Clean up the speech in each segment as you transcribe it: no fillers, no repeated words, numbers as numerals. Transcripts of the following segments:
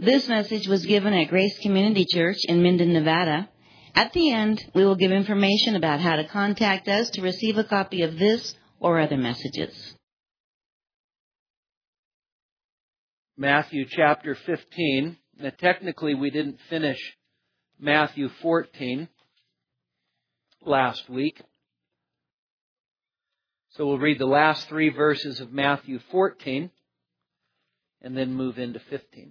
This message was given at Grace Community Church in Minden, Nevada. At the end, we will give information about how to contact us to receive a copy of this or other messages. Matthew chapter 15. Now, technically, we didn't finish Matthew 14 last week. So we'll read the last 3 verses of Matthew 14 and then move into 15.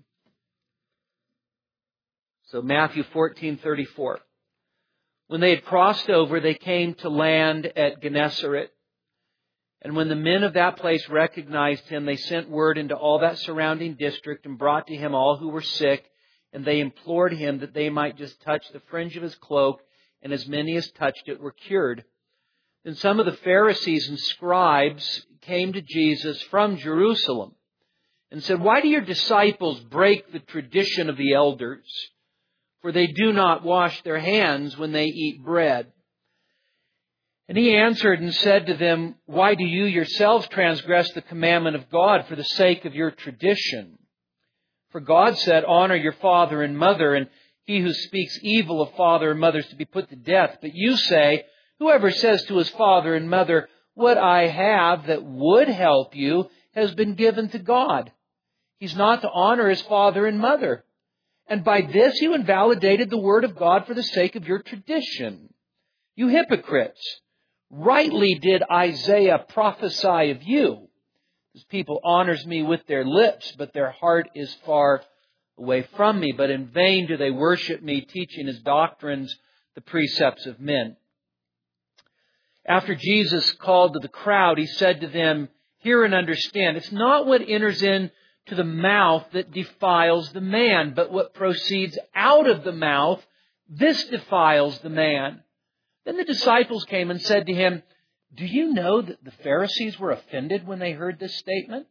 So Matthew 14:34. When they had crossed over, they came to land at Gennesaret. And when the men of that place recognized him, they sent word into all that surrounding district and brought to him all who were sick. And they implored him that they might just touch the fringe of his cloak, and as many as touched it were cured. Then some of the Pharisees and scribes came to Jesus from Jerusalem and said, "Why do your disciples break the tradition of the elders? For they do not wash their hands when they eat bread." And he answered and said to them, "Why do you yourselves transgress the commandment of God for the sake of your tradition? For God said, 'Honor your father and mother,' and he who speaks evil of father and mother is to be put to death. But you say, 'Whoever says to his father and mother, what I have that would help you has been given to God.' He's not to honor his father and mother. And by this you invalidated the word of God for the sake of your tradition. You hypocrites! Rightly did Isaiah prophesy of you. This people honors me with their lips, but their heart is far away from me. But in vain do they worship me, teaching as doctrines the precepts of men." After Jesus called to the crowd, he said to them, "Hear and understand. It's not what enters into the mouth that defiles the man, but what proceeds out of the mouth, this defiles the man." Then the disciples came and said to him, "Do you know that the Pharisees were offended when they heard this statement?"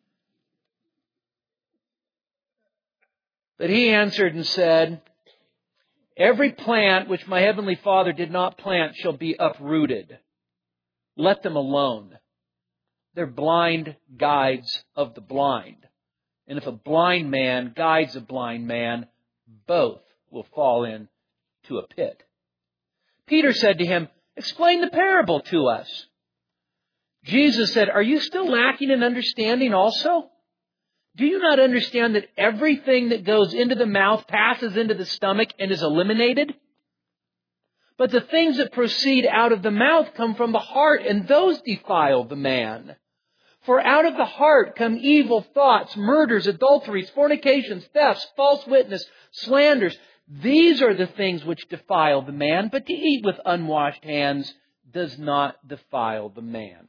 But he answered and said, "Every plant which my heavenly Father did not plant shall be uprooted. Let them alone. They're blind guides of the blind. And if a blind man guides a blind man, both will fall into a pit." Peter said to him, "Explain the parable to us." Jesus said, "Are you still lacking in understanding also? Do you not understand that everything that goes into the mouth passes into the stomach and is eliminated? But the things that proceed out of the mouth come from the heart, and those defile the man. For out of the heart come evil thoughts, murders, adulteries, fornications, thefts, false witness, slanders. These are the things which defile the man, but to eat with unwashed hands does not defile the man."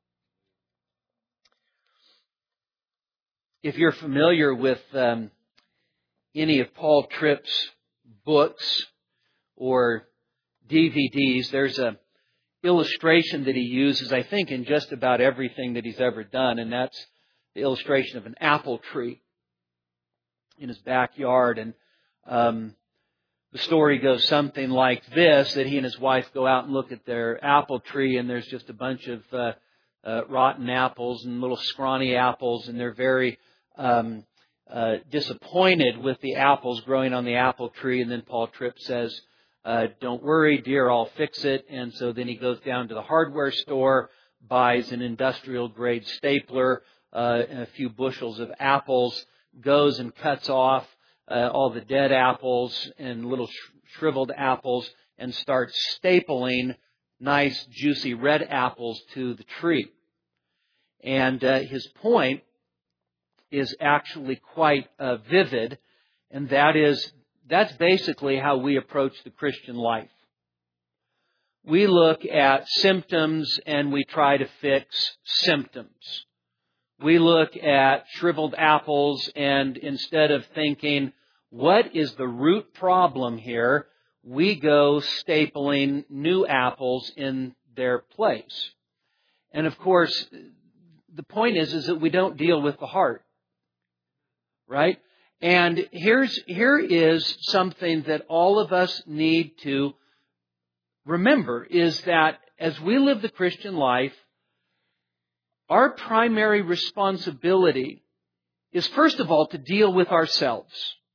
If you're familiar with any of Paul Tripp's books or DVDs, there's an illustration that he uses, I think, in just about everything that he's ever done, and that's the illustration of an apple tree in his backyard. And the story goes something like this, that he and his wife go out and look at their apple tree, and there's just a bunch of rotten apples and little scrawny apples, and they're very disappointed with the apples growing on the apple tree. And then Paul Tripp says, "Don't worry, dear, I'll fix it." And so then he goes down to the hardware store, buys an industrial grade stapler, and a few bushels of apples, goes and cuts off all the dead apples and little shriveled apples, and starts stapling nice, juicy red apples to the tree. And his point is actually quite vivid, and that's basically how we approach the Christian life. We look at symptoms and we try to fix symptoms. We look at shriveled apples, and instead of thinking, what is the root problem here, we go stapling new apples in their place. And of course, the point is that we don't deal with the heart. Right? And here is something that all of us need to remember, is that as we live the Christian life, our primary responsibility is, first of all, to deal with ourselves.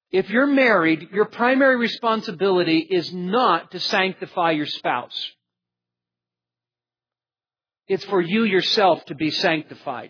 If you're married, your primary responsibility is not to sanctify your spouse. It's for you yourself to be sanctified.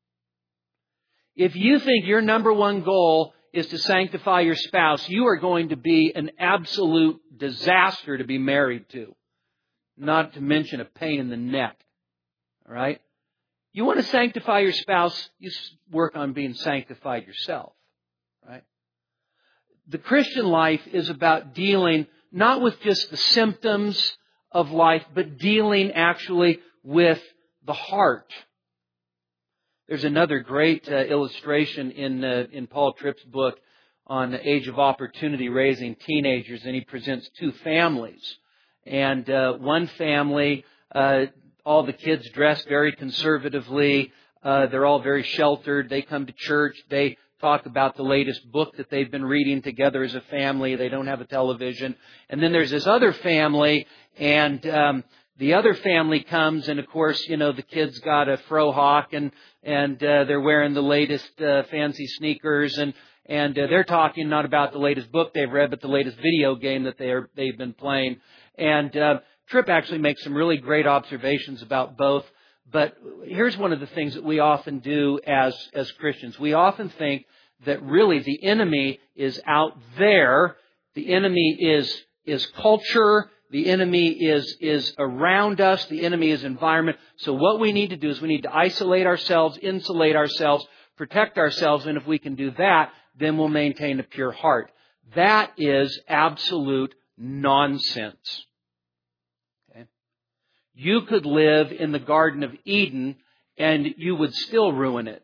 If you think your number one goal is to sanctify your spouse, you are going to be an absolute disaster to be married to. Not to mention a pain in the neck. All right? You want to sanctify your spouse, you work on being sanctified yourself. Right? The Christian life is about dealing not with just the symptoms of life, but dealing actually with the heart. There's another great illustration in Paul Tripp's book on the age of opportunity, raising teenagers, and he presents two families. And one family, all the kids dress very conservatively. They're all very sheltered. They come to church. They talk about the latest book that they've been reading together as a family. They don't have a television. And then there's this other family, and the other family comes, and of course, you know, the kids got a frohawk, and they're wearing the latest fancy sneakers, and they're talking not about the latest book they've read, but the latest video game that they've been playing. And Tripp actually makes some really great observations about both. But here's one of the things that we often do as Christians. We often think that really the enemy is out there. The enemy is culture. The enemy is around us. The enemy is environment. So what we need to do is we need to isolate ourselves, insulate ourselves, protect ourselves. And if we can do that, then we'll maintain a pure heart. That is absolute nonsense. Okay? You could live in the Garden of Eden and you would still ruin it.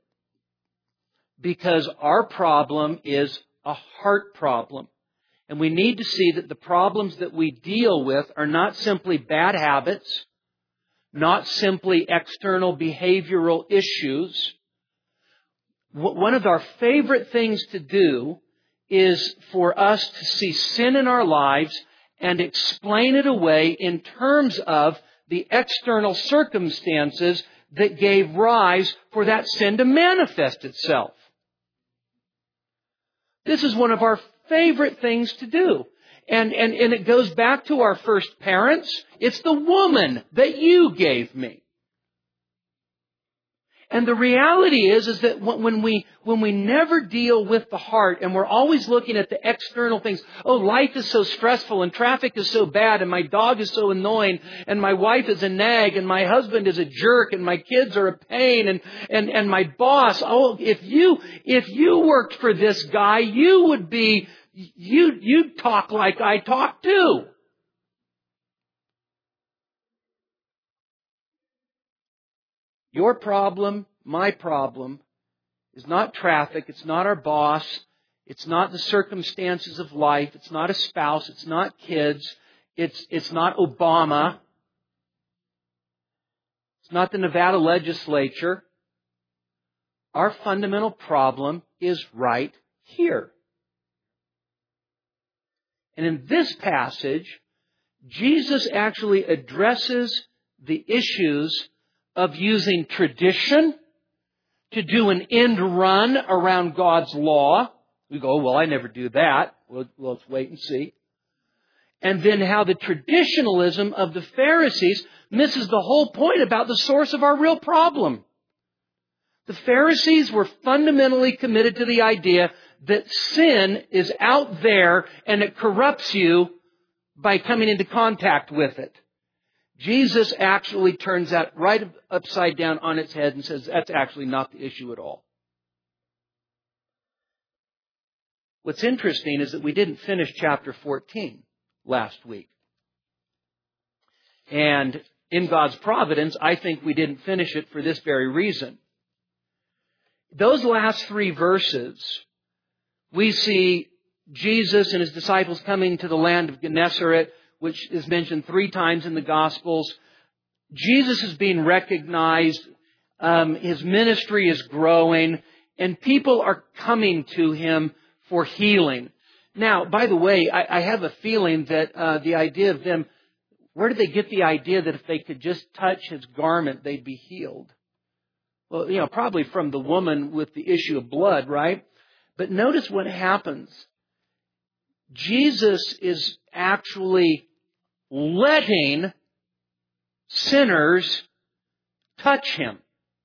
Because our problem is a heart problem. And we need to see that the problems that we deal with are not simply bad habits, not simply external behavioral issues. One of our favorite things to do is for us to see sin in our lives and explain it away in terms of the external circumstances that gave rise for that sin to manifest itself. This is one of our favorite things to do. And it goes back to our first parents. It's the woman that you gave me. And the reality is that when we never deal with the heart and we're always looking at the external things, oh, life is so stressful and traffic is so bad and my dog is so annoying and my wife is a nag and my husband is a jerk and my kids are a pain and my boss, oh, if you worked for this guy, you would be, you'd talk like I talk too. Your problem, my problem, is not traffic. It's not our boss. It's not the circumstances of life. It's not a spouse. It's not kids. It's not Obama. It's not the Nevada legislature. Our fundamental problem is right here. And in this passage, Jesus actually addresses the issues of using tradition to do an end run around God's law. We go, well, I never do that. Well, let's wait and see. And then how the traditionalism of the Pharisees misses the whole point about the source of our real problem. The Pharisees were fundamentally committed to the idea that sin is out there and it corrupts you by coming into contact with it. Jesus actually turns that right upside down on its head and says that's actually not the issue at all. What's interesting is that we didn't finish chapter 14 last week. And in God's providence, I think we didn't finish it for this very reason. Those last 3 verses, we see Jesus and His disciples coming to the land of Gennesaret, which is mentioned 3 times in the Gospels. Jesus is being recognized. His ministry is growing. And people are coming to Him for healing. Now, by the way, I have a feeling that the idea of them, where did they get the idea that if they could just touch His garment, they'd be healed? Well, probably from the woman with the issue of blood, right? But notice what happens. Jesus is actually letting sinners touch Him.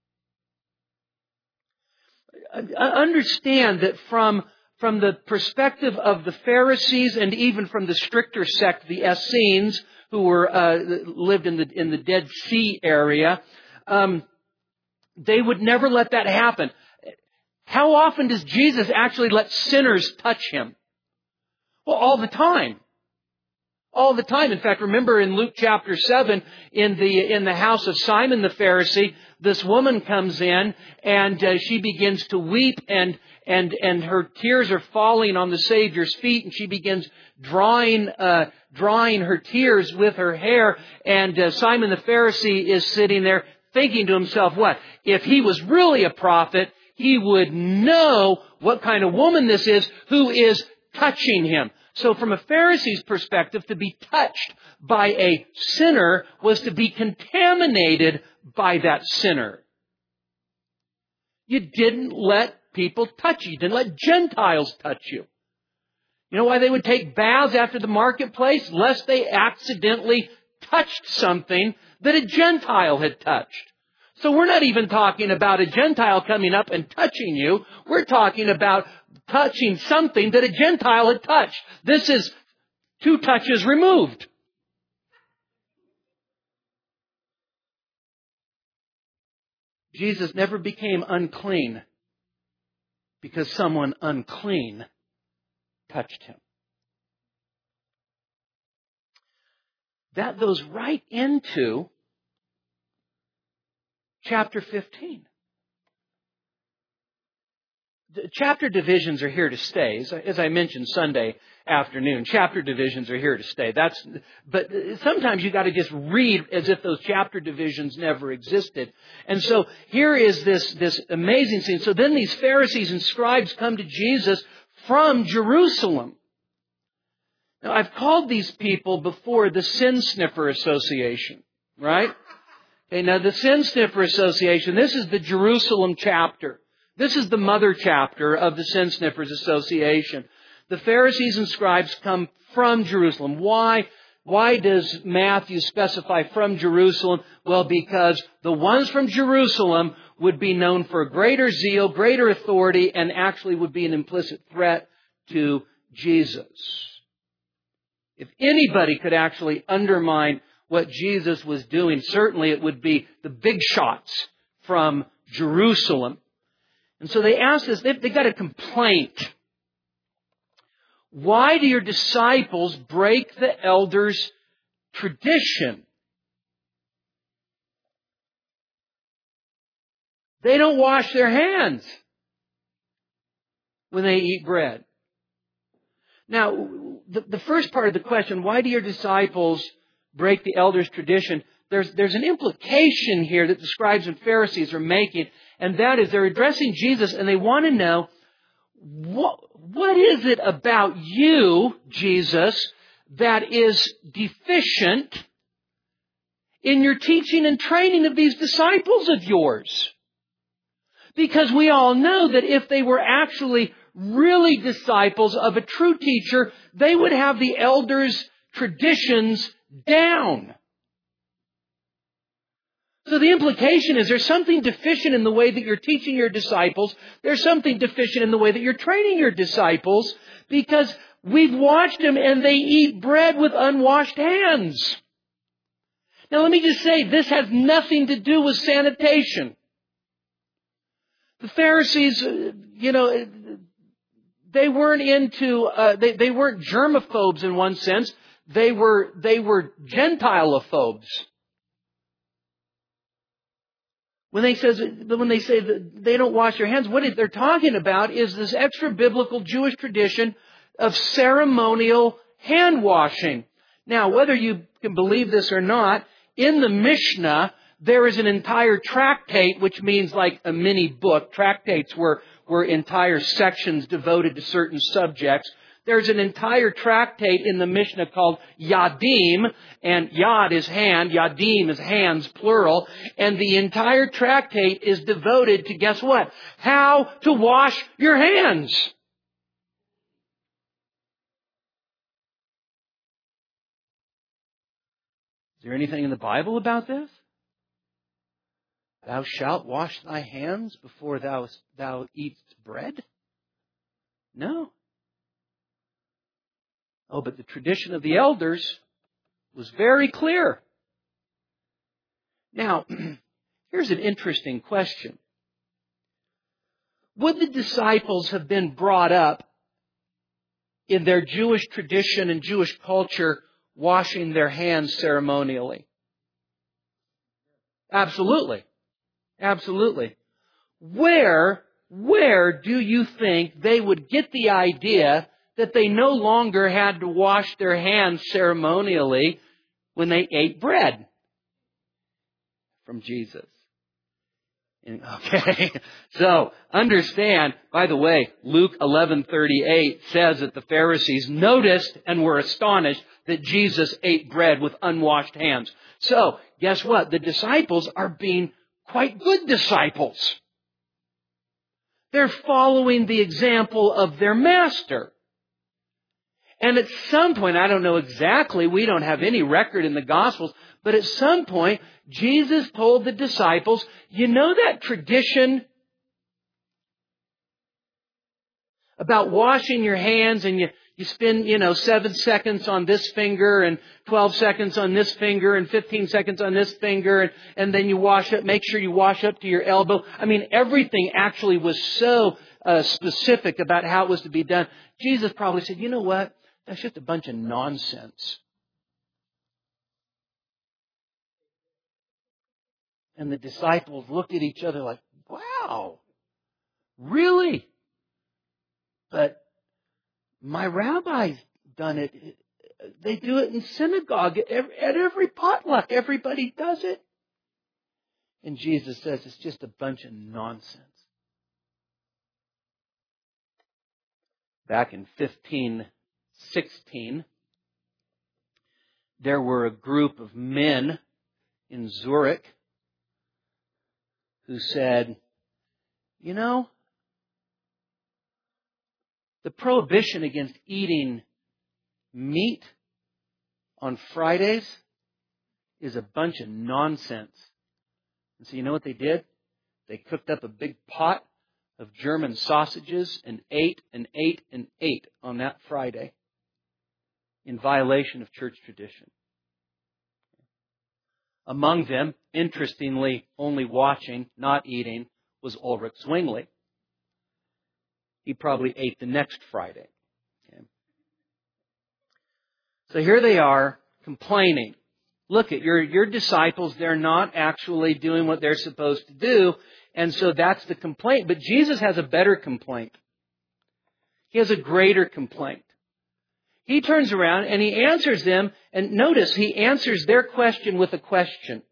Understand that from the perspective of the Pharisees and even from the stricter sect, the Essenes, who lived in the Dead Sea area, they would never let that happen. How often does Jesus actually let sinners touch Him? Well, all the time. All the time. In fact, remember in Luke chapter 7, in the house of Simon the Pharisee, this woman comes in and she begins to weep and her tears are falling on the Savior's feet, and she begins drying her tears with her hair. And Simon the Pharisee is sitting there thinking to himself, what? If he was really a prophet, he would know what kind of woman this is who is touching him. So from a Pharisee's perspective, to be touched by a sinner was to be contaminated by that sinner. You didn't let people touch you. You didn't let Gentiles touch you. You know why they would take baths after the marketplace? Lest they accidentally touched something that a Gentile had touched. So we're not even talking about a Gentile coming up and touching you. We're talking about touching something that a Gentile had touched. This is 2 touches removed. Jesus never became unclean because someone unclean touched Him. That goes right into chapter 15. The chapter divisions are here to stay. As I mentioned Sunday afternoon, chapter divisions are here to stay. But sometimes you got to just read as if those chapter divisions never existed. And so here is this amazing scene. So then these Pharisees and scribes come to Jesus from Jerusalem. Now, I've called these people before the Sin Sniffer Association, right? Okay, now the Sin Sniffer Association, this is the Jerusalem chapter. This is the mother chapter of the Sin Sniffers Association. The Pharisees and scribes come from Jerusalem. Why does Matthew specify from Jerusalem? Well, because the ones from Jerusalem would be known for greater zeal, greater authority, and actually would be an implicit threat to Jesus. If anybody could actually undermine what Jesus was doing, certainly it would be the big shots from Jerusalem. And so they asked us, they got a complaint. Why do your disciples break the elders' tradition? They don't wash their hands when they eat bread. Now, the first part of the question, why do your disciples break the elders' tradition? There's an implication here that the scribes and Pharisees are making, and that is they're addressing Jesus and they want to know, what is it about you, Jesus, that is deficient in your teaching and training of these disciples of yours? Because we all know that if they were actually really disciples of a true teacher, they would have the elders' traditions down. So the implication is there's something deficient in the way that you're teaching your disciples. There's something deficient in the way that you're training your disciples, because we've watched them and they eat bread with unwashed hands. Now let me just say, this has nothing to do with sanitation. The Pharisees, they weren't they weren't germaphobes in one sense. They were Gentileophobes. When they say that they don't wash their hands, what they're talking about is this extra biblical Jewish tradition of ceremonial hand washing. Now, whether you can believe this or not, in the Mishnah, there is an entire tractate, which means like a mini book. Tractates were entire sections devoted to certain subjects. There's an entire tractate in the Mishnah called Yadim, and Yad is hand, Yadim is hands, plural, and the entire tractate is devoted to, guess what? How to wash your hands. Is there anything in the Bible about this? Thou shalt wash thy hands before thou eatst bread? No. Oh, but the tradition of the elders was very clear. Now, here's an interesting question. Would the disciples have been brought up in their Jewish tradition and Jewish culture washing their hands ceremonially? Absolutely. Absolutely. Where do you think they would get the idea that they no longer had to wash their hands ceremonially when they ate bread? From Jesus. Okay, so understand, by the way, Luke 11:38 says that the Pharisees noticed and were astonished that Jesus ate bread with unwashed hands. So, guess what? The disciples are being quite good disciples. They're following the example of their master. And at some point, I don't know exactly, we don't have any record in the Gospels, but at some point, Jesus told the disciples, you know that tradition about washing your hands and you spend, 7 seconds on this finger and 12 seconds on this finger and 15 seconds on this finger and then you wash up, make sure you wash up to your elbow. I mean, everything actually was so specific about how it was to be done. Jesus probably said, you know what? That's just a bunch of nonsense. And the disciples looked at each other like, wow, really? But my rabbi's done it. They do it in synagogue. At every potluck, everybody does it. And Jesus says it's just a bunch of nonsense. Back in 1516, there were a group of men in Zurich who said, the prohibition against eating meat on Fridays is a bunch of nonsense. And so you know what they did? They cooked up a big pot of German sausages and ate and ate and ate on that Friday in violation of church tradition. Among them, interestingly, only watching, not eating, was Ulrich Zwingli. He probably ate the next Friday. Okay. So here they are complaining. Look at your disciples, they're not actually doing what they're supposed to do. And so that's the complaint. But Jesus has a better complaint. He has a greater complaint. He turns around and he answers them. And notice, he answers their question with a question.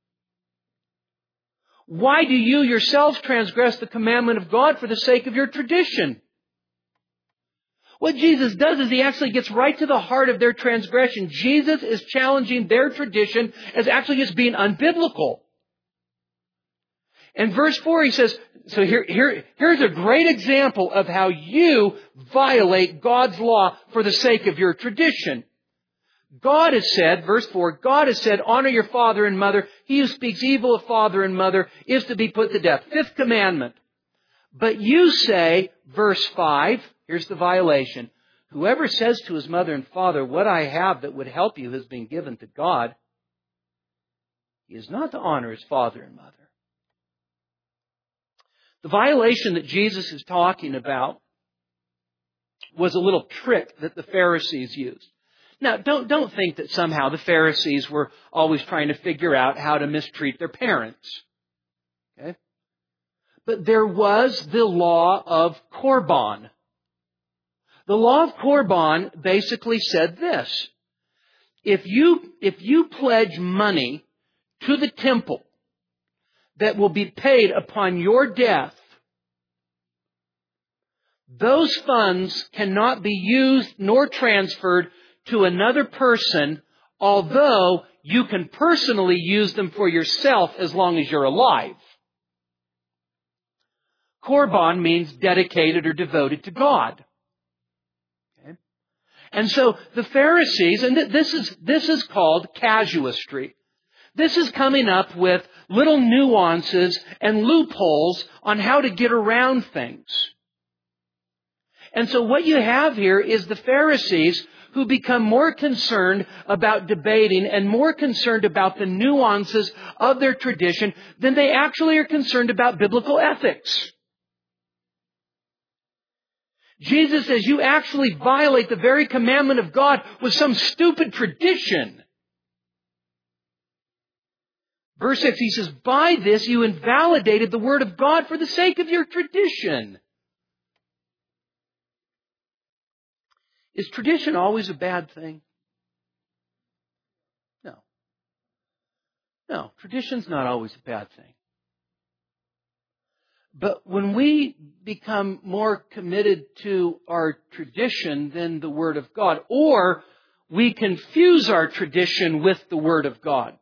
Why do you yourselves transgress the commandment of God for the sake of your tradition? What Jesus does is he actually gets right to the heart of their transgression. Jesus is challenging their tradition as actually just being unbiblical. In verse 4 he says, so here's a great example of how you violate God's law for the sake of your tradition. God has said, verse 4, God has said, honor your father and mother. He who speaks evil of father and mother is to be put to death. Fifth commandment. But you say, verse 5, here's the violation. Whoever says to his mother and father, what I have that would help you has been given to God, he is not to honor his father and mother. The violation that Jesus is talking about was a little trick that the Pharisees used. Now, don't think that somehow the Pharisees were always trying to figure out how to mistreat their parents. Okay? But there was the law of Korban. The law of Korban basically said this. If you pledge money to the temple that will be paid upon your death, those funds cannot be used nor transferred to another person, although you can personally use them for yourself as long as you're alive. Korban means dedicated or devoted to God. Okay? And so the Pharisees, and this is called casuistry. This is coming up with little nuances and loopholes on how to get around things. And so what you have here is the Pharisees who become more concerned about debating and more concerned about the nuances of their tradition than they actually are concerned about biblical ethics. Jesus says you actually violate the very commandment of God with some stupid tradition. Verse 6, he says, by this you invalidated the word of God for the sake of your tradition. Is tradition always a bad thing? No. No, tradition's not always a bad thing. But when we become more committed to our tradition than the Word of God, or we confuse our tradition with the Word of God,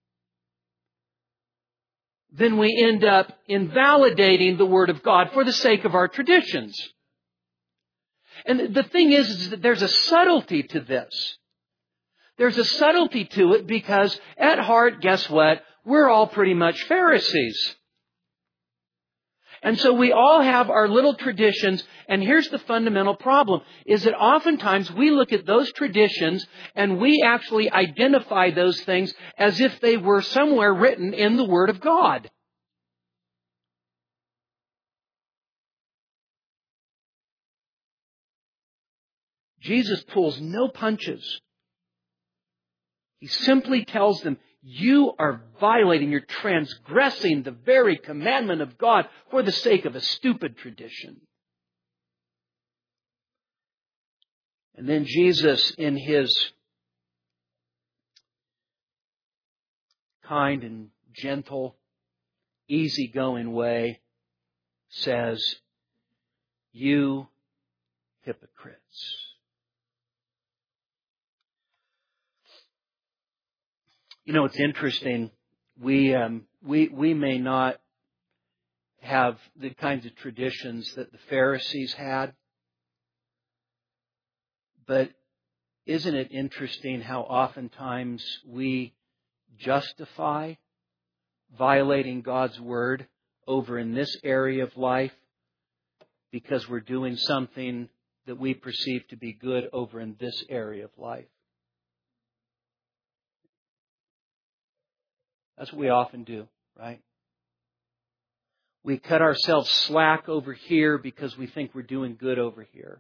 then we end up invalidating the Word of God for the sake of our traditions. And the thing is that there's a subtlety to this. There's a subtlety to it because at heart, guess what? We're all pretty much Pharisees. And so we all have our little traditions, and here's the fundamental problem, is that oftentimes we look at those traditions and we actually identify those things as if they were somewhere written in the Word of God. Jesus pulls no punches. He simply tells them, you are violating, you're transgressing the very commandment of God for the sake of a stupid tradition. And then Jesus, in His kind and gentle, easygoing way, says, you hypocrites. You know, it's interesting. We may not have the kinds of traditions that the Pharisees had, but isn't it interesting how oftentimes we justify violating God's Word over in this area of life because we're doing something that we perceive to be good over in this area of life? That's what we often do, right? We cut ourselves slack over here because we think we're doing good over here.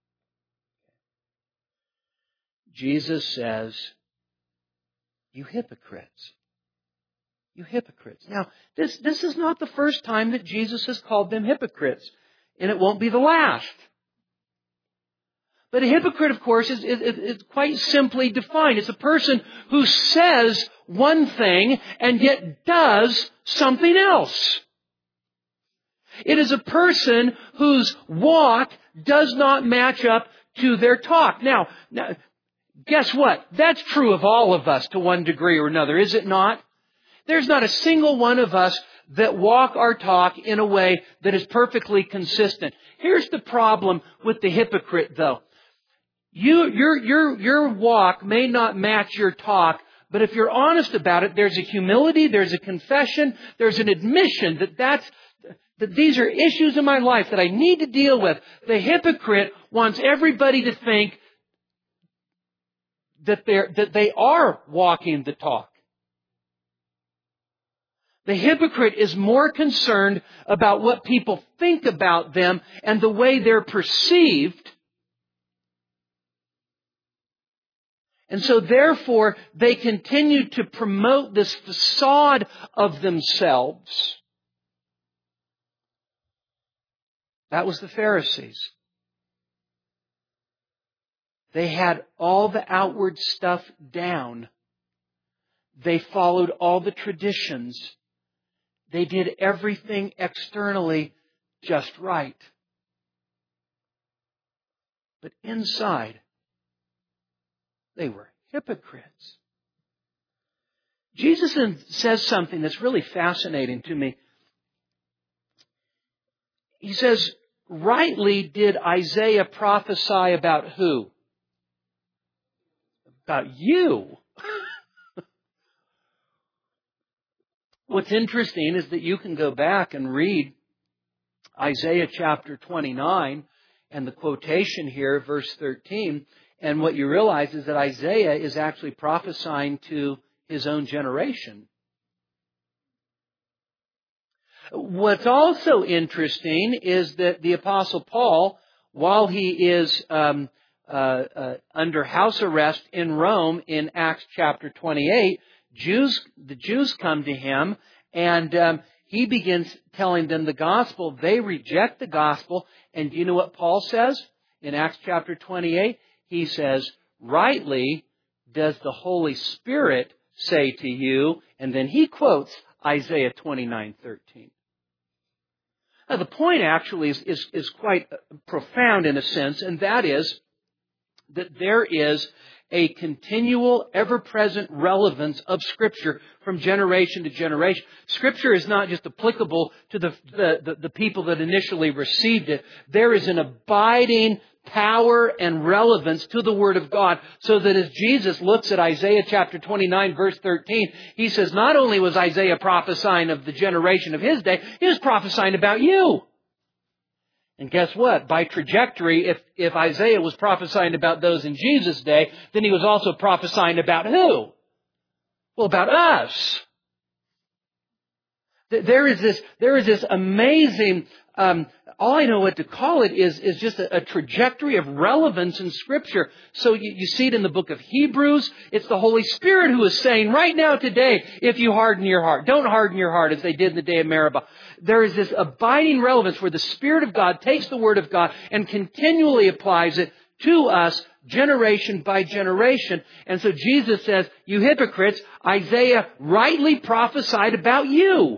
Jesus says, you hypocrites. You hypocrites. Now, this is not the first time that Jesus has called them hypocrites, and it won't be the last. But a hypocrite, of course, is quite simply defined. It's a person who says one thing and yet does something else. It is a person whose walk does not match up to their talk. Now, guess what? That's true of all of us to one degree or another, is it not? There's not a single one of us that walk our talk in a way that is perfectly consistent. Here's the problem with the hypocrite, though. Your walk may not match your talk, but if you're honest about it, there's a humility, there's a confession, there's an admission that these are issues in my life that I need to deal with. The hypocrite wants everybody to think that they are walking the talk. The hypocrite is more concerned about what people think about them and the way they're perceived. And so therefore, they continue to promote this facade of themselves. That was the Pharisees. They had all the outward stuff down. They followed all the traditions. They did everything externally just right. But inside, they were hypocrites. Jesus says something that's really fascinating to me. He says, rightly did Isaiah prophesy about who? About you. What's interesting is that you can go back and read Isaiah chapter 29 and the quotation here, verse 13, and what you realize is that Isaiah is actually prophesying to his own generation. What's also interesting is that the Apostle Paul, while he is under house arrest in Rome in Acts chapter 28, the Jews come to him and he begins telling them the gospel. They reject the gospel. And do you know what Paul says in Acts chapter 28? He says, rightly does the Holy Spirit say to you. And then he quotes Isaiah 29:13. Now, the point actually is quite profound in a sense, and that is that there is a continual, ever-present relevance of Scripture from generation to generation. Scripture is not just applicable to the people that initially received it. There is an abiding power and relevance to the Word of God, so that as Jesus looks at Isaiah chapter 29, verse 13, he says, not only was Isaiah prophesying of the generation of his day, he was prophesying about you. And guess what? By trajectory, if Isaiah was prophesying about those in Jesus' day, then he was also prophesying about who? Well, about us. There is this amazing, all I know what to call it is just a trajectory of relevance in Scripture. So you see it in the book of Hebrews. It's the Holy Spirit who is saying right now today, if you harden your heart, don't harden your heart as they did in the day of Meribah. There is this abiding relevance where the Spirit of God takes the Word of God and continually applies it to us generation by generation. And so Jesus says, you hypocrites, Isaiah rightly prophesied about you.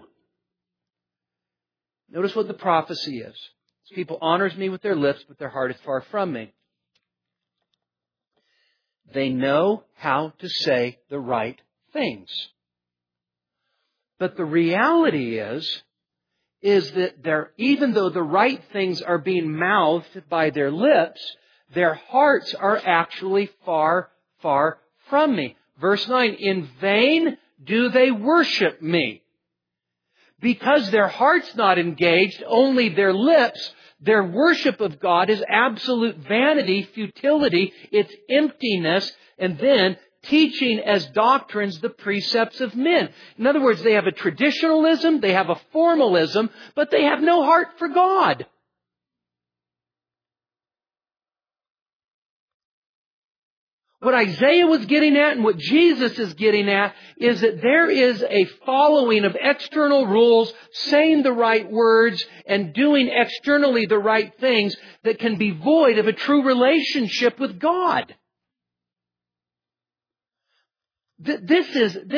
Notice what the prophecy is. This people honors me with their lips, but their heart is far from me. They know how to say the right things. But the reality is that even though the right things are being mouthed by their lips, their hearts are actually far, far from me. Verse 9, in vain do they worship me. Because their heart's not engaged, only their lips, their worship of God is absolute vanity, futility, it's emptiness, and then teaching as doctrines the precepts of men. In other words, they have a traditionalism, they have a formalism, but they have no heart for God. What Isaiah was getting at and what Jesus is getting at is that there is a following of external rules, saying the right words, and doing externally the right things that can be void of a true relationship with God. This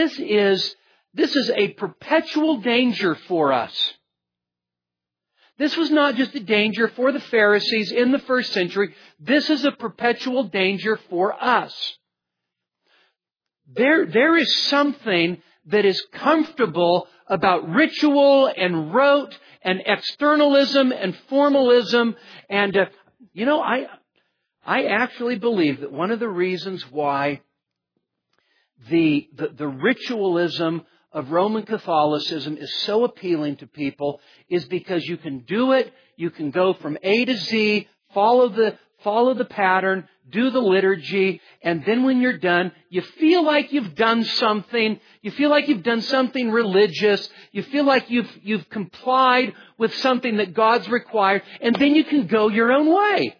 is a perpetual danger for us. This was not just a danger for the Pharisees in the first century. This is a perpetual danger for us. There is something that is comfortable about ritual and rote and externalism and formalism. And, I actually believe that one of the reasons why the ritualism of Roman Catholicism is so appealing to people is because you can do it, you can go from A to Z, follow the pattern, do the liturgy, and then when you're done, you feel like you've done something, you feel like you've done something religious, you feel like you've complied with something that God's required, and then you can go your own way.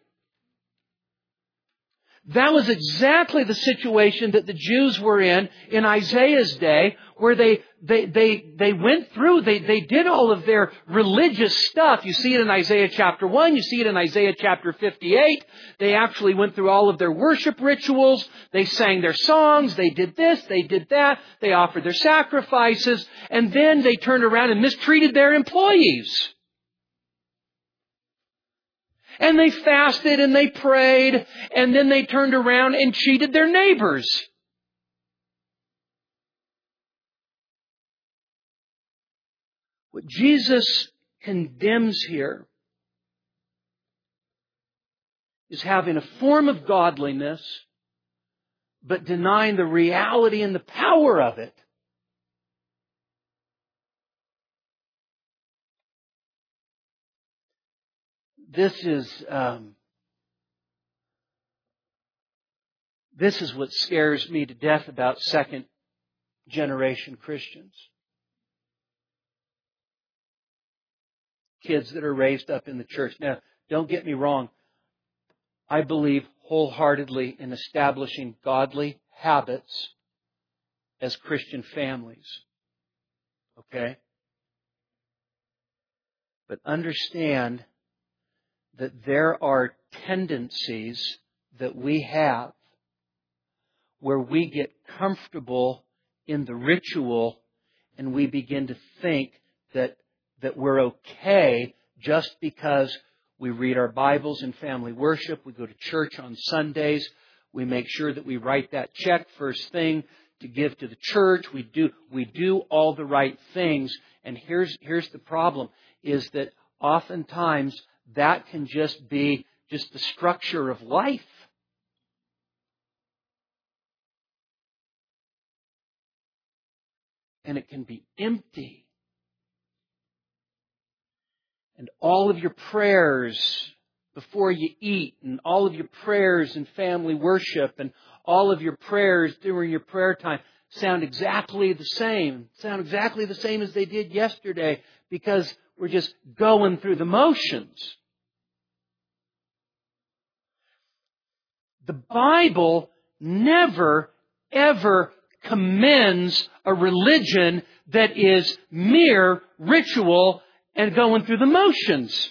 That was exactly the situation that the Jews were in Isaiah's day, where they went through, they did all of their religious stuff. You see it in Isaiah chapter 1, you see it in Isaiah chapter 58. They actually went through all of their worship rituals. They sang their songs, they did this, they did that, they offered their sacrifices, and then they turned around and mistreated their employees. And they fasted and they prayed, and then they turned around and cheated their neighbors. What Jesus condemns here is having a form of godliness but denying the reality and the power of it. This is what scares me to death about second generation Christians. Kids that are raised up in the church. Now, don't get me wrong. I believe wholeheartedly in establishing godly habits as Christian families. Okay? But understand that there are tendencies that we have where we get comfortable in the ritual and we begin to think that we're okay just because we read our Bibles in family worship, we go to church on Sundays, we make sure that we write that check first thing to give to the church, we do all the right things. And here's the problem, is that oftentimes that can just be just the structure of life. And it can be empty. And all of your prayers before you eat, and all of your prayers in family worship, and all of your prayers during your prayer time sound exactly the same. Sound exactly the same as they did yesterday, because we're just going through the motions. The Bible never, ever commends a religion that is mere ritual and going through the motions.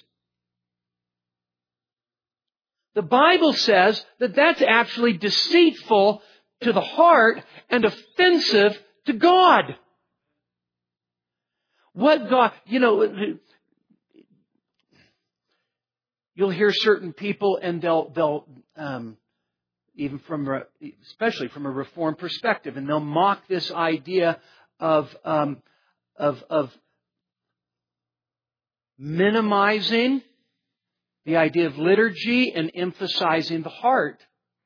The Bible says that that's actually deceitful to the heart and offensive to God. What God, you'll hear certain people and they'll even especially from a Reformed perspective, and they'll mock this idea of minimizing the idea of liturgy and emphasizing the heart.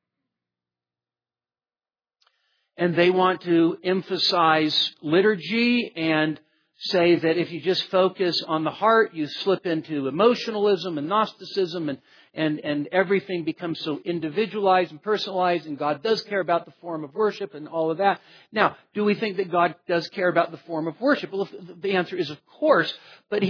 And they want to emphasize liturgy and say that if you just focus on the heart, you slip into emotionalism and Gnosticism, and everything becomes so individualized and personalized, and God does care about the form of worship and all of that. Now, do we think that God does care about the form of worship? Well, the answer is of course, but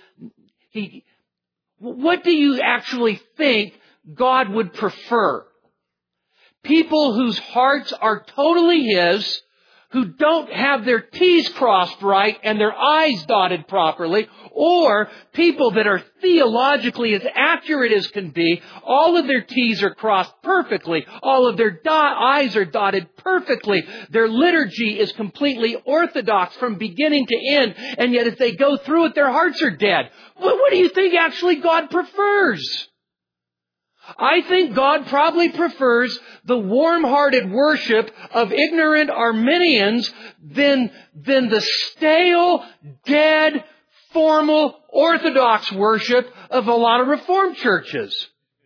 what do you actually think God would prefer? People whose hearts are totally His, who don't have their T's crossed right and their I's dotted properly, or people that are theologically as accurate as can be, all of their T's are crossed perfectly, all of their I's are dotted perfectly, their liturgy is completely orthodox from beginning to end, and yet as they go through it, their hearts are dead. What do you think actually God prefers? I think God probably prefers the warm-hearted worship of ignorant Arminians than the stale, dead, formal, orthodox worship of a lot of Reformed churches.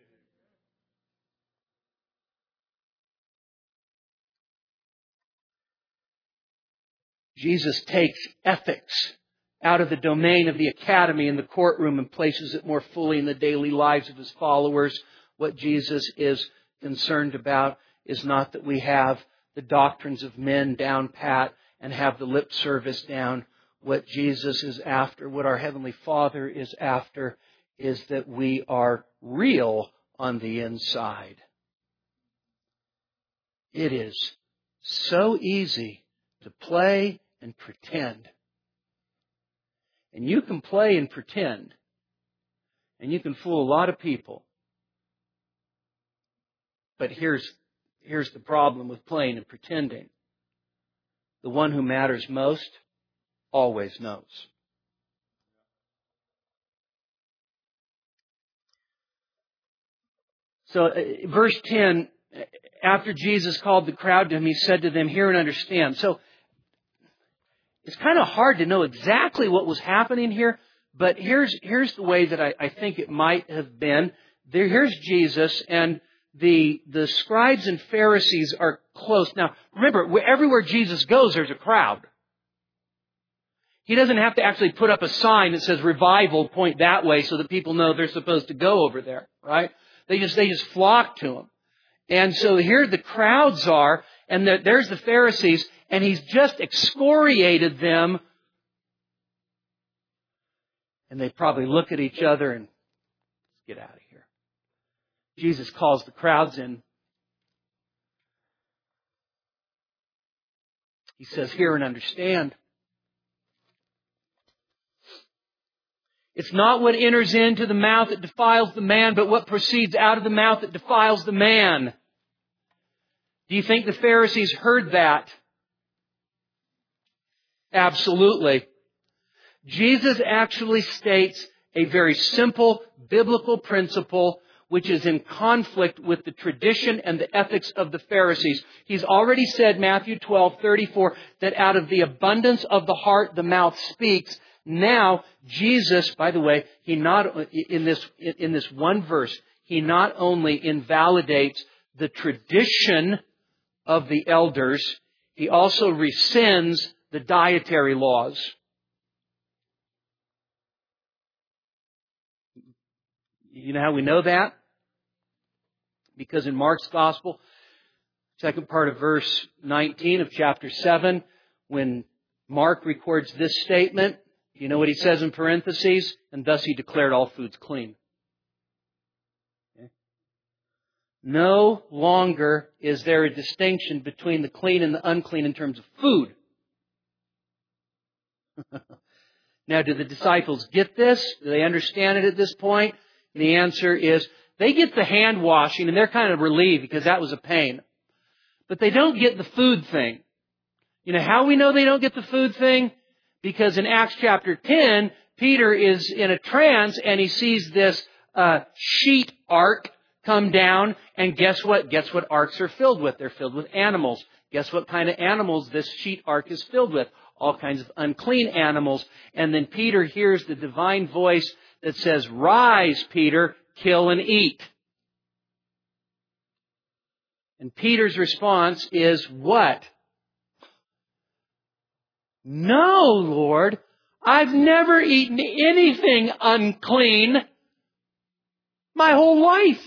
Jesus takes ethics out of the domain of the academy and the courtroom and places it more fully in the daily lives of His followers. What Jesus is concerned about is not that we have the doctrines of men down pat and have the lip service down. What Jesus is after, what our Heavenly Father is after, is that we are real on the inside. It is so easy to play and pretend. And you can play and pretend, and you can fool a lot of people. But here's the problem with playing and pretending. The one who matters most always knows. So verse 10, after Jesus called the crowd to Him, He said to them, "Hear and understand." So it's kind of hard to know exactly what was happening here, but here's the way that I think it might have been. Here's Jesus, and the scribes and Pharisees are close. Now, remember, everywhere Jesus goes, there's a crowd. He doesn't have to actually put up a sign that says revival, point that way, so that people know they're supposed to go over there, right? They just flock to him. And so here the crowds are, and there's the Pharisees, and he's just excoriated them. And they probably look at each other and get out of here. Jesus calls the crowds in. He says, hear and understand. It's not what enters into the mouth that defiles the man, but what proceeds out of the mouth that defiles the man. Do you think the Pharisees heard that? Absolutely. Jesus actually states a very simple biblical principle which is in conflict with the tradition and the ethics of the Pharisees. He's already said, Matthew 12:34, that out of the abundance of the heart the mouth speaks. Now, Jesus, by the way, in this one verse, he not only invalidates the tradition of the elders, he also rescinds the dietary laws. You know how we know that? Because in Mark's Gospel, second part of verse 19 of chapter 7, when Mark records this statement, you know what he says in parentheses? And thus he declared all foods clean. Okay. No longer is there a distinction between the clean and the unclean in terms of food. Now, do the disciples get this? Do they understand it at this point? And the answer is, they get the hand washing and they're kind of relieved because that was a pain. But they don't get the food thing. You know how we know they don't get the food thing? Because in Acts chapter 10, Peter is in a trance and he sees this sheet ark come down. And guess what? Guess what arks are filled with? They're filled with animals. Guess what kind of animals this sheet ark is filled with? All kinds of unclean animals. And then Peter hears the divine voice that says, "Rise, Peter, kill and eat." And Peter's response is what? "No, Lord, I've never eaten anything unclean my whole life."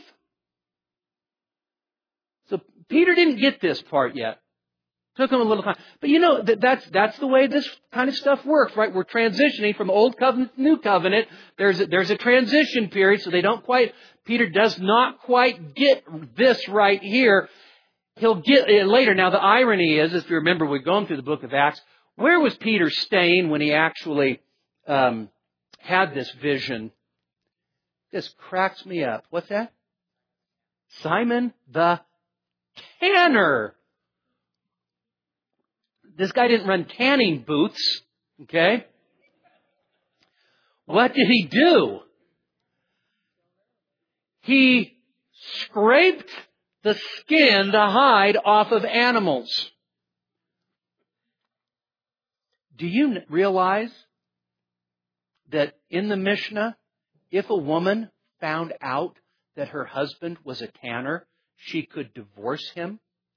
So Peter didn't get this part yet. Took him a little time. But you know, that's the way this kind of stuff works, right? We're transitioning from Old Covenant to New Covenant. There's a transition period, so Peter does not quite get this right here. He'll get it later. Now, the irony is, if you remember, we're going through the book of Acts, where was Peter staying when he actually had this vision? This cracks me up. What's that? Simon the Tanner. This guy didn't run tanning booths, okay? What did he do? He scraped the skin, the hide, off of animals. Do you realize that in the Mishnah, if a woman found out that her husband was a tanner, she could divorce him?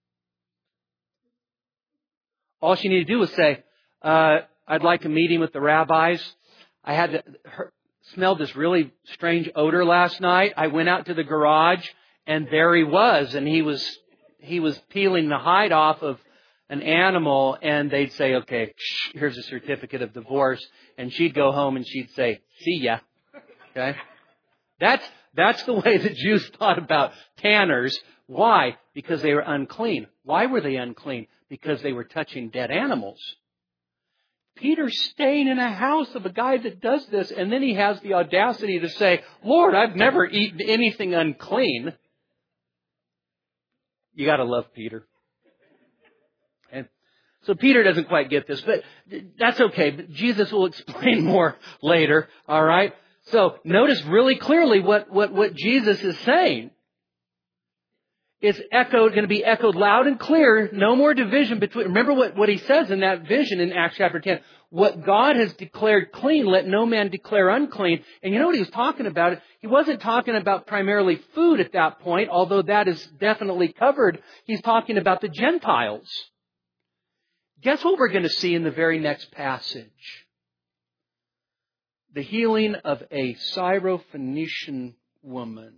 All she needed to do was say, "I'd like a meeting with the rabbis. I had smelled this really strange odor last night. I went out to the garage and there he was. And he was peeling the hide off of an animal." And they'd say, "Okay, here's a certificate of divorce." And she'd go home and she'd say, "See ya." Okay? That's the way the Jews thought about tanners. Why? Because they were unclean. Why were they unclean? Because they were touching dead animals. Peter's staying in a house of a guy that does this, and then he has the audacity to say, "Lord, I've never eaten anything unclean." You got to love Peter. And so Peter doesn't quite get this, but that's okay. But Jesus will explain more later. All right. So notice really clearly what Jesus is saying. It's going to be echoed loud and clear. No more division between. Remember what he says in that vision in Acts chapter 10. what God has declared clean, let no man declare unclean. And you know what he was talking about? He wasn't talking about primarily food at that point, although that is definitely covered. He's talking about the Gentiles. Guess what we're going to see in the very next passage? The healing of a Syrophoenician woman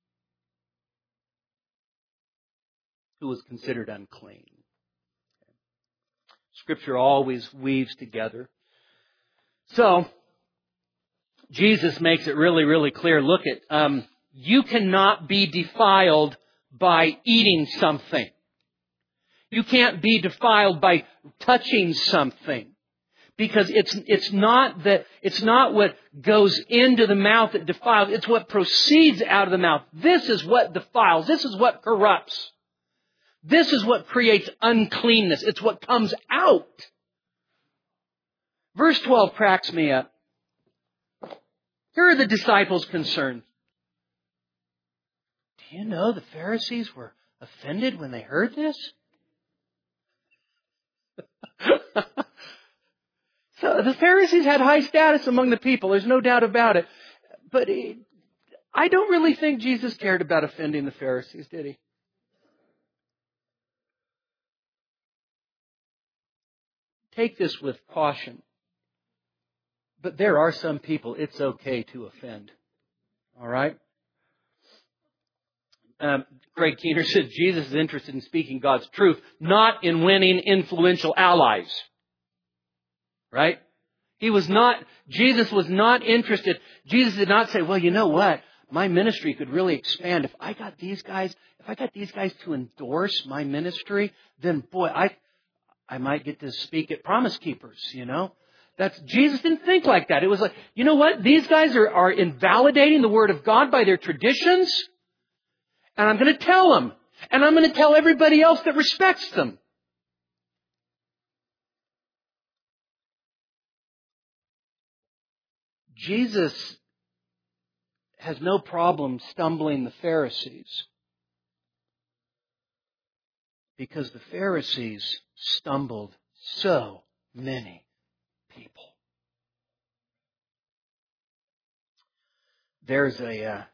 who was considered unclean. Scripture always weaves together. So, Jesus makes it really, really clear. Look at, you cannot be defiled by eating something. You can't be defiled by touching something. Because it's not what goes into the mouth that defiles. It's what proceeds out of the mouth. This is what defiles. This is what corrupts. This is what creates uncleanness. It's what comes out. Verse 12 cracks me up. Here are the disciples concerned. Do you know the Pharisees were offended when they heard this? So the Pharisees had high status among the people. There's no doubt about it. But I don't really think Jesus cared about offending the Pharisees, did he? Take this with caution. But there are some people it's okay to offend. All right? Craig Keener said Jesus is interested in speaking God's truth, not in winning influential allies. Right? Jesus was not interested. Jesus did not say, well, you know what? My ministry could really expand. If I got these guys to endorse my ministry, then boy, I might get to speak at Promise Keepers, you know? Jesus didn't think like that. It was like, you know what? These guys are invalidating the Word of God by their traditions. And I'm going to tell them. And I'm going to tell everybody else that respects them. Jesus has no problem stumbling the Pharisees. Because the Pharisees stumbled so many people. There's a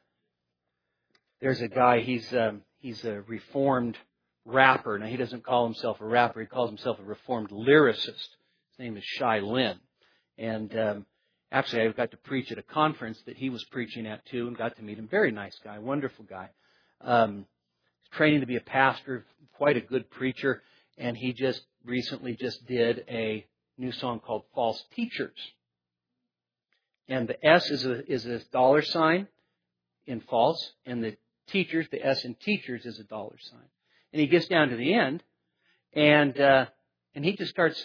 guy, he's a reformed rapper. Now, he doesn't call himself a rapper. He calls himself a reformed lyricist. His name is Shai Linne. And actually, I got to preach at a conference that he was preaching at, too, and got to meet him. Very nice guy, wonderful guy. He's training to be a pastor, quite a good preacher. And he just recently did a new song called False Teachers. And the S is a dollar sign in false, and the teachers, the S in teachers, is a dollar sign. And he gets down to the end, and he just starts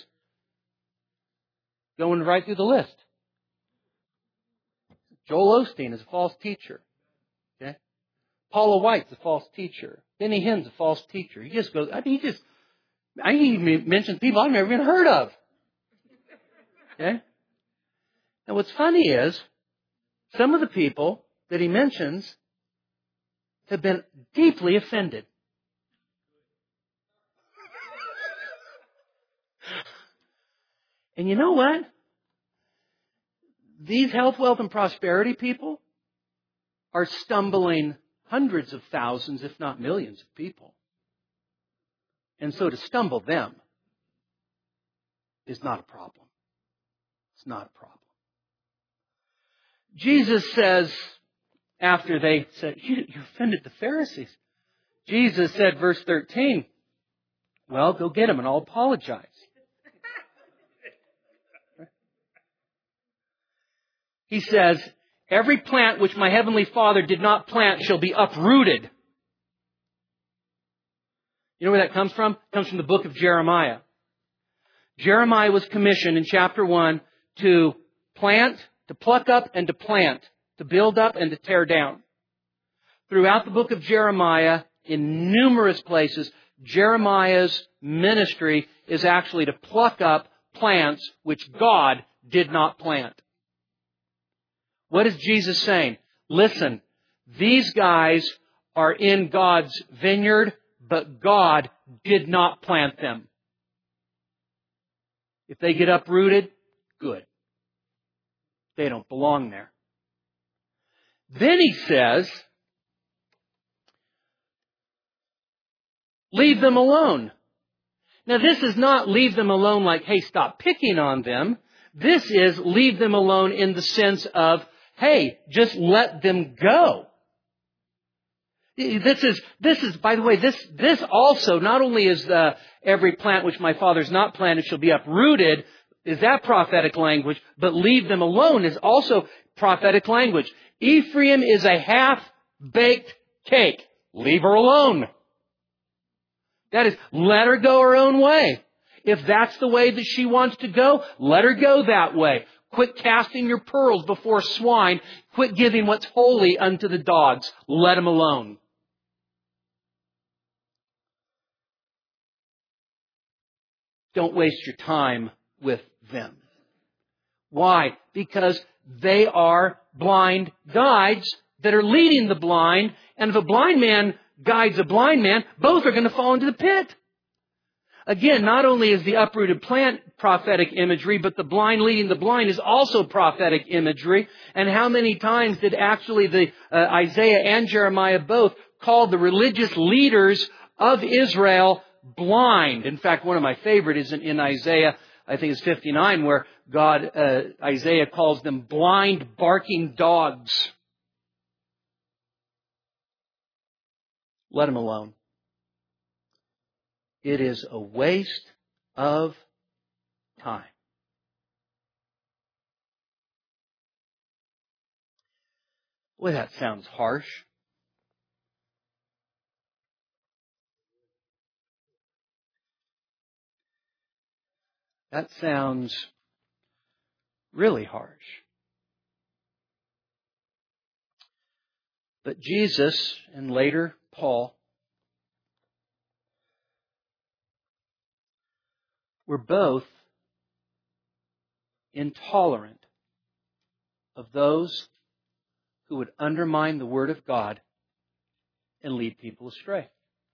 going right through the list. Joel Osteen is a false teacher. Okay? Paula White's a false teacher. Benny Hinn's a false teacher. He just goes, he mentions people I've never even heard of. Okay? Now what's funny is, some of the people that he mentions have been deeply offended. And you know what? These health, wealth, and prosperity people are stumbling hundreds of thousands, if not millions of people. And so to stumble them is not a problem. It's not a problem. Jesus says, after they said, you offended the Pharisees. Jesus said, verse 13, well, go get them and I'll apologize. He says, every plant which my heavenly Father did not plant shall be uprooted. You know where that comes from? It comes from the book of Jeremiah. Jeremiah was commissioned in chapter 1 to plant, to pluck up and to plant, to build up and to tear down. Throughout the book of Jeremiah, in numerous places, Jeremiah's ministry is actually to pluck up plants which God did not plant. What is Jesus saying? Listen, these guys are in God's vineyard, but God did not plant them. If they get uprooted, good. They don't belong there. Then he says, leave them alone. Now this is not leave them alone like, hey, stop picking on them. This is leave them alone in the sense of, hey, just let them go. This is, by the way, this also, not only is every plant which my Father's not planted shall be uprooted, is that prophetic language, but leave them alone is also prophetic language. Ephraim is a half-baked cake. Leave her alone. That is, let her go her own way. If that's the way that she wants to go, let her go that way. Quit casting your pearls before swine. Quit giving what's holy unto the dogs. Let them alone. Don't waste your time with them. Why? Because they are blind guides that are leading the blind. And if a blind man guides a blind man, both are going to fall into the pit. Again, not only is the uprooted plant prophetic imagery, but the blind leading the blind is also prophetic imagery. And how many times did actually the Isaiah and Jeremiah both call the religious leaders of Israel blind? In fact, one of my favorite is in Isaiah, I think it's 59, where Isaiah calls them blind, barking dogs. Let them alone. It is a waste of time. Boy, that sounds harsh. That sounds really harsh. But Jesus, and later Paul, were both intolerant of those who would undermine the Word of God and lead people astray.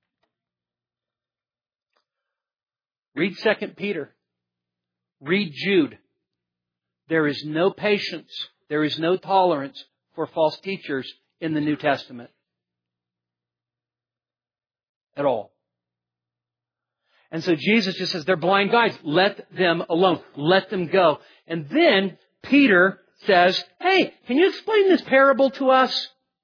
Read 2 Peter. Read Jude. There is no patience, there is no tolerance for false teachers in the New Testament. At all. And so Jesus just says, they're blind guides. Let them alone. Let them go. And then Peter says, hey, can you explain this parable to us?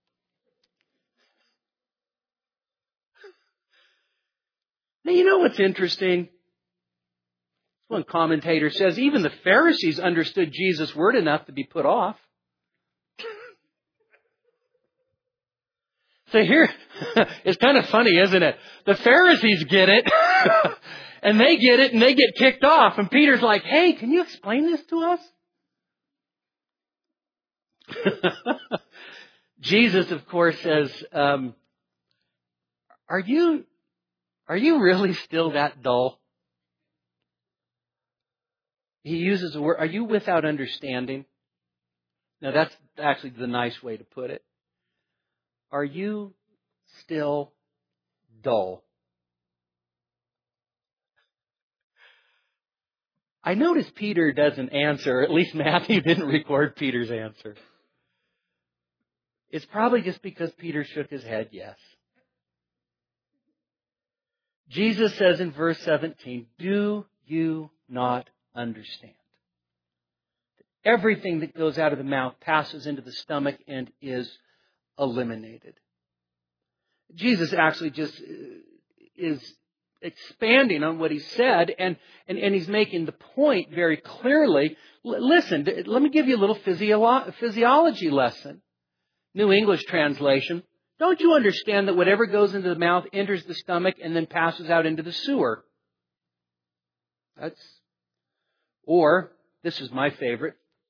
Now, you know what's interesting? One commentator says, even the Pharisees understood Jesus' word enough to be put off. So here, it's kind of funny, isn't it? The Pharisees get it, and they get it, and they get kicked off. And Peter's like, hey, can you explain this to us? Jesus, of course, says, are you really still that dull? He uses the word, are you without understanding? Now, that's actually the nice way to put it. Are you still dull? I notice Peter doesn't answer, at least Matthew didn't record Peter's answer. It's probably just because Peter shook his head yes. Jesus says in verse 17, do you not understand? Everything that goes out of the mouth passes into the stomach and is eliminated. Jesus actually just is expanding on what he said, and he's making the point very clearly. Listen, let me give you a little physiology lesson. New English translation. Don't you understand that whatever goes into the mouth enters the stomach and then passes out into the sewer? Or, this is my favorite.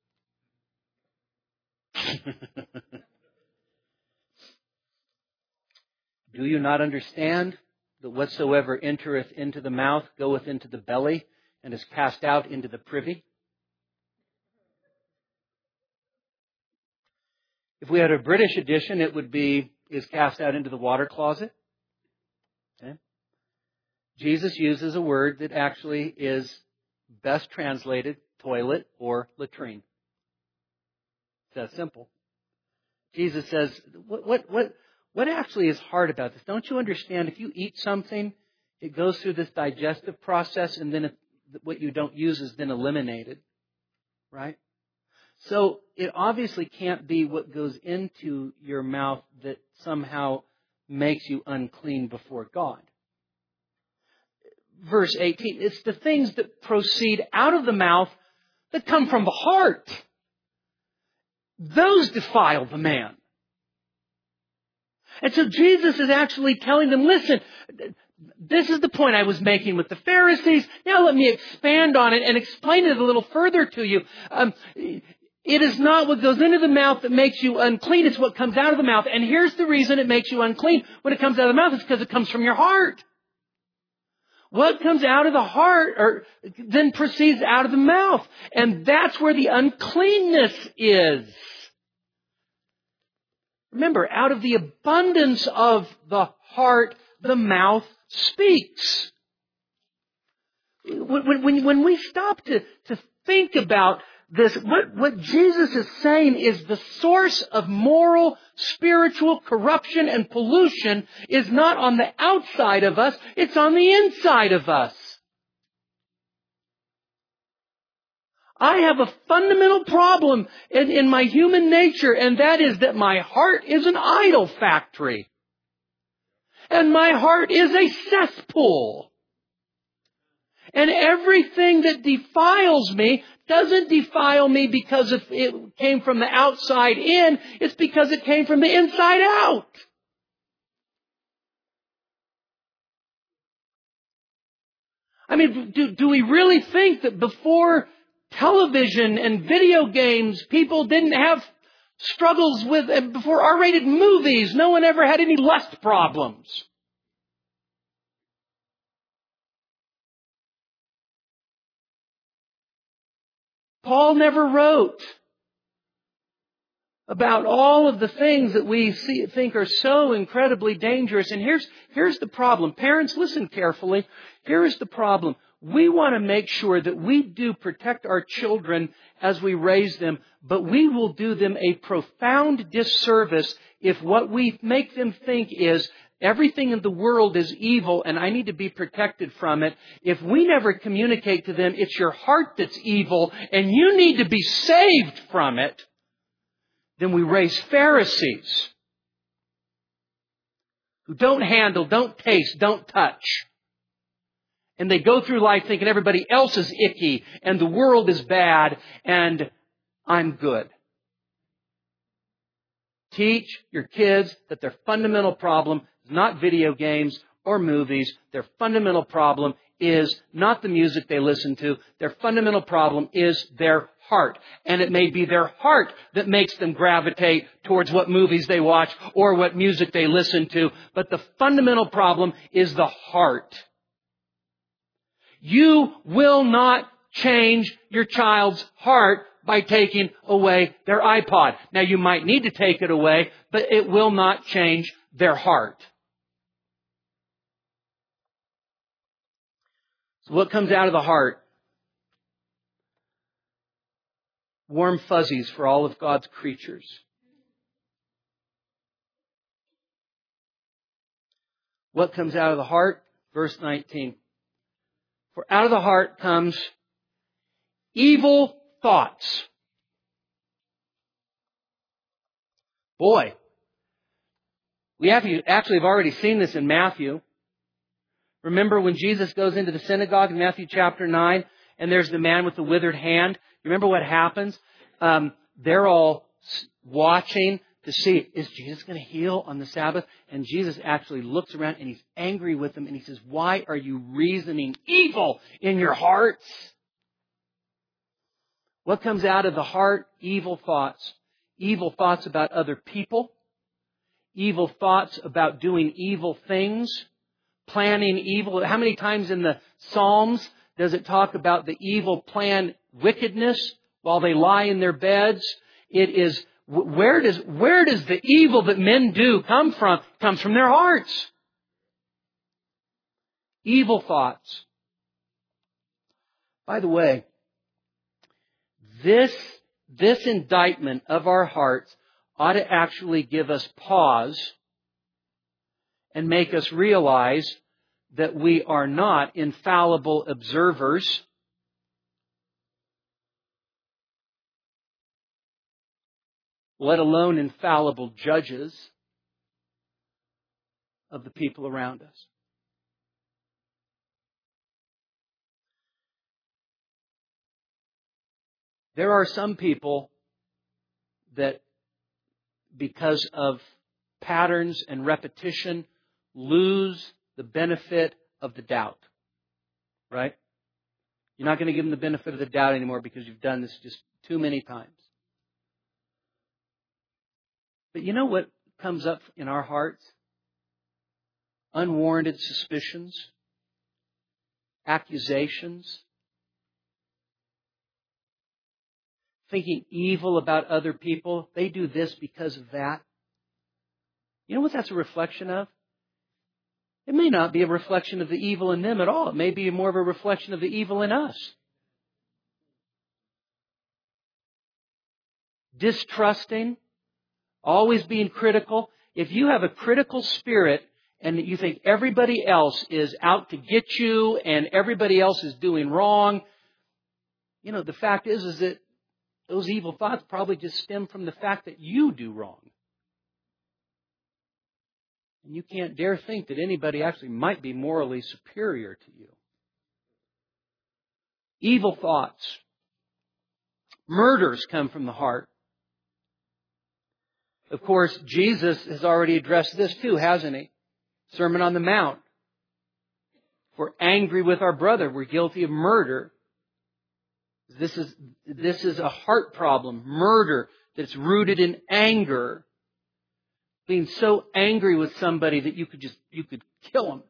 Do you not understand that whatsoever entereth into the mouth goeth into the belly and is cast out into the privy? If we had a British edition, it would be, is cast out into the water closet. Okay. Jesus uses a word that actually is best translated toilet or latrine. It's that simple. Jesus says, what actually is hard about this? Don't you understand? If you eat something, it goes through this digestive process, and then what you don't use is then eliminated. Right? So it obviously can't be what goes into your mouth that somehow makes you unclean before God. Verse 18, it's the things that proceed out of the mouth that come from the heart. Those defile the man. And so Jesus is actually telling them, listen, this is the point I was making with the Pharisees. Now let me expand on it and explain it a little further to you. It is not what goes into the mouth that makes you unclean. It's what comes out of the mouth. And here's the reason it makes you unclean when it comes out of the mouth. It's because it comes from your heart. What comes out of the heart then proceeds out of the mouth. And that's where the uncleanness is. Remember, out of the abundance of the heart, the mouth speaks. When we stop to think about this, what Jesus is saying is the source of moral, spiritual corruption and pollution is not on the outside of us, it's on the inside of us. I have a fundamental problem in my human nature, and that is that my heart is an idol factory. And my heart is a cesspool. And everything that defiles me doesn't defile me because it came from the outside in. It's because it came from the inside out. I mean, do we really think that before television and video games, people didn't have struggles with, before R-rated movies, no one ever had any lust problems? Paul never wrote about all of the things that we think are so incredibly dangerous. And here's the problem. Parents, listen carefully. Here is the problem. We want to make sure that we do protect our children as we raise them, but we will do them a profound disservice if what we make them think is everything in the world is evil and I need to be protected from it. If we never communicate to them, it's your heart that's evil and you need to be saved from it, then we raise Pharisees who don't handle, don't taste, don't touch. And they go through life thinking everybody else is icky and the world is bad and I'm good. Teach your kids that their fundamental problem is not video games or movies. Their fundamental problem is not the music they listen to. Their fundamental problem is their heart. And it may be their heart that makes them gravitate towards what movies they watch or what music they listen to. But the fundamental problem is the heart. You will not change your child's heart by taking away their iPod. Now, you might need to take it away, but it will not change their heart. So what comes out of the heart? Warm fuzzies for all of God's creatures. What comes out of the heart? Verse 19. For out of the heart comes evil thoughts. Boy, we actually have already seen this in Matthew. Remember when Jesus goes into the synagogue in Matthew chapter 9 and there's the man with the withered hand? You remember what happens? They're all watching to see, is Jesus going to heal on the Sabbath? And Jesus actually looks around and he's angry with them and he says, why are you reasoning evil in your hearts? What comes out of the heart? Evil thoughts. Evil thoughts about other people. Evil thoughts about doing evil things. Planning evil. How many times in the Psalms does it talk about the evil plan wickedness while they lie in their beds? It is, where does the evil that men do come from? It comes from their hearts. Evil thoughts. By the way, This indictment of our hearts ought to actually give us pause and make us realize that we are not infallible observers, let alone infallible judges of the people around us. There are some people that, because of patterns and repetition, lose the benefit of the doubt. Right? You're not going to give them the benefit of the doubt anymore because you've done this just too many times. But you know what comes up in our hearts? Unwarranted suspicions, accusations, thinking evil about other people. They do this because of that. You know what that's a reflection of? It may not be a reflection of the evil in them at all. It may be more of a reflection of the evil in us. Distrusting, always being critical. If you have a critical spirit and you think everybody else is out to get you and everybody else is doing wrong, you know, the fact is that those evil thoughts probably just stem from the fact that you do wrong. And you can't dare think that anybody actually might be morally superior to you. Evil thoughts. Murders come from the heart. Of course, Jesus has already addressed this too, hasn't He? Sermon on the Mount. If we're angry with our brother, we're guilty of murder. This is a heart problem. Murder that's rooted in anger. Being so angry with somebody that you could kill them.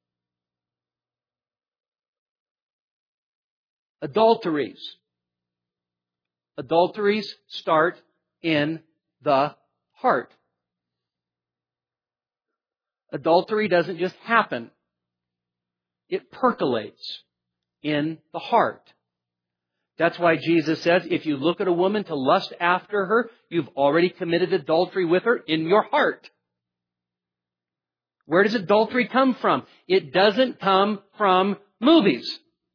Adulteries. Adulteries start in the heart. Adultery doesn't just happen. It percolates in the heart. That's why Jesus says, if you look at a woman to lust after her, you've already committed adultery with her in your heart. Where does adultery come from? It doesn't come from movies.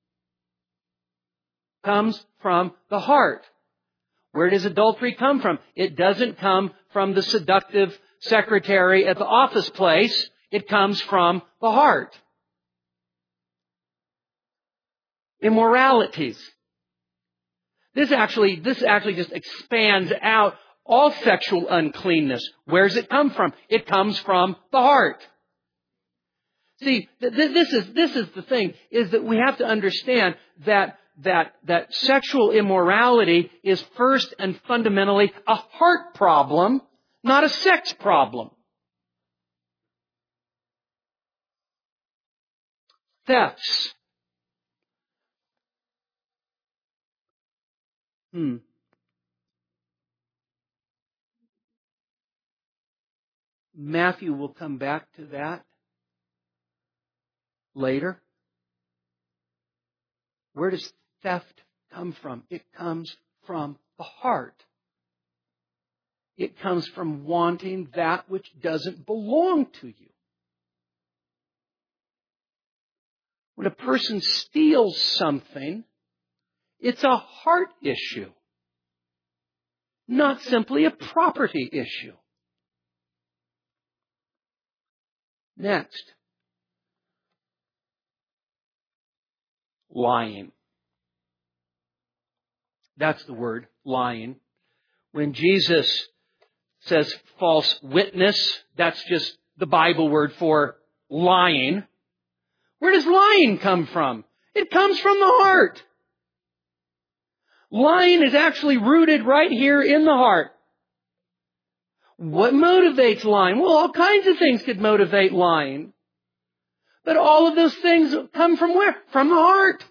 It comes from the heart. Where does adultery come from? It doesn't come from the seductive secretary at the office place. It comes from the heart. Immoralities. This actually just expands out all sexual uncleanness. Where does it come from? It comes from the heart. See, this is the thing, is that we have to understand that sexual immorality is first and fundamentally a heart problem, not a sex problem. Thefts. Matthew will come back to that later. Where does theft come from? It comes from the heart. It comes from wanting that which doesn't belong to you. When a person steals something, it's a heart issue, not simply a property issue. Next, lying. That's the word, lying. When Jesus says false witness, that's just the Bible word for lying. Where does lying come from? It comes from the heart. Lying is actually rooted right here in the heart. What motivates lying? Well, all kinds of things could motivate lying. But all of those things come from where? From the heart.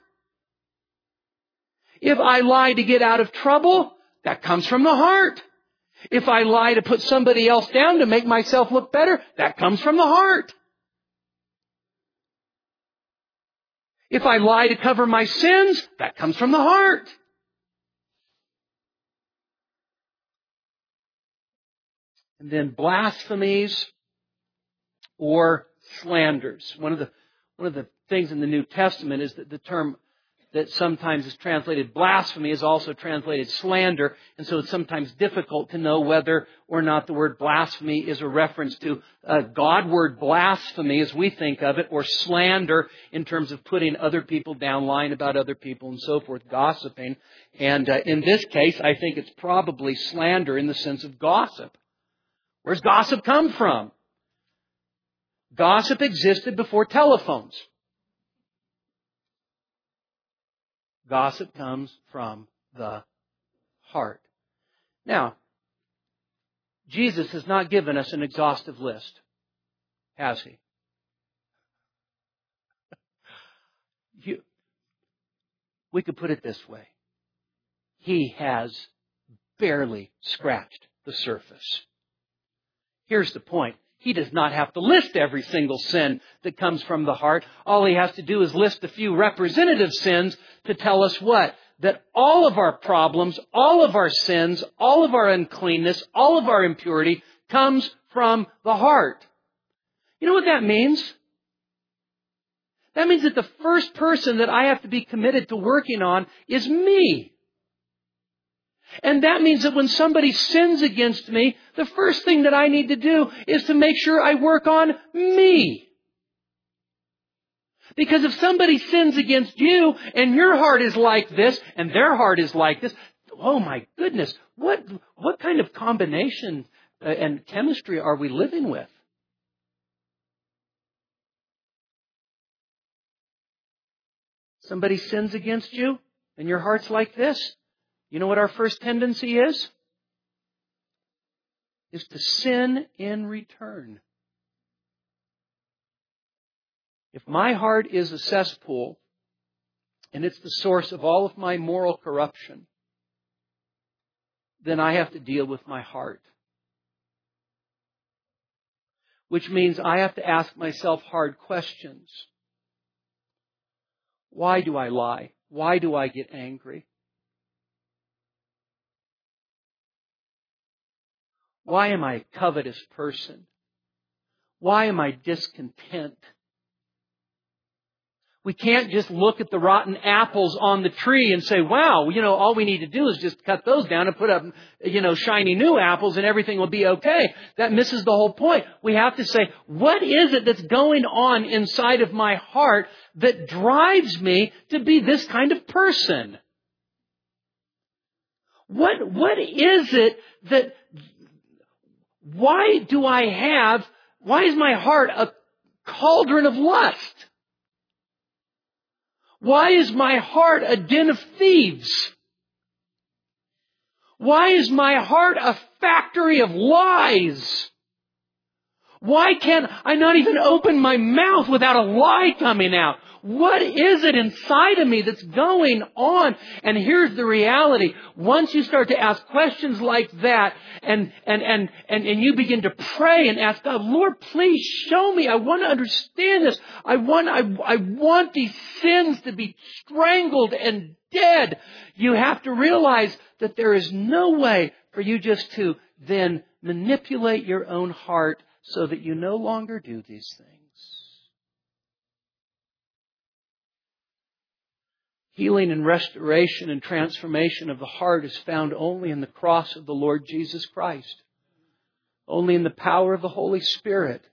If I lie to get out of trouble, that comes from the heart. If I lie to put somebody else down to make myself look better, that comes from the heart. If I lie to cover my sins, that comes from the heart. and then blasphemies or slanders. One of the things in the New Testament is that the term that sometimes is translated blasphemy is also translated slander, and so it's sometimes difficult to know whether or not the word blasphemy is a reference to a God word blasphemy as we think of it, or slander in terms of putting other people down, lying about other people and so forth, gossiping. And in this case, I think it's probably slander in the sense of gossip. Where's gossip come from? Gossip existed before telephones. Gossip comes from the heart. Now, Jesus has not given us an exhaustive list, has He? We could put it this way. He has barely scratched the surface. Here's the point. He does not have to list every single sin that comes from the heart. All He has to do is list a few representative sins to tell us what? That all of our problems, all of our sins, all of our uncleanness, all of our impurity comes from the heart. You know what that means? That means that the first person that I have to be committed to working on is me. And that means that when somebody sins against me, the first thing that I need to do is to make sure I work on me. Because if somebody sins against you and your heart is like this and their heart is like this, oh my goodness, what kind of combination and chemistry are we living with? Somebody sins against you and your heart's like this. You know what our first tendency is? Is to sin in return. If my heart is a cesspool and it's the source of all of my moral corruption, then I have to deal with my heart. Which means I have to ask myself hard questions. Why do I lie? Why do I get angry? Why am I a covetous person? Why am I discontent? We can't just look at the rotten apples on the tree and say, wow, all we need to do is just cut those down and put up, shiny new apples and everything will be okay. That misses the whole point. We have to say, what is it that's going on inside of my heart that drives me to be this kind of person? What is it that... Why is my heart a cauldron of lust? Why is my heart a den of thieves? Why is my heart a factory of lies? Why can't I not even open my mouth without a lie coming out? What is it inside of me that's going on? And here's the reality. Once you start to ask questions like that and you begin to pray and ask God, Lord, please show me. I want to understand this. I want these sins to be strangled and dead. You have to realize that there is no way for you just to then manipulate your own heart so that you no longer do these things. Healing and restoration and transformation of the heart is found only in the cross of the Lord Jesus Christ. Only in the power of the Holy Spirit.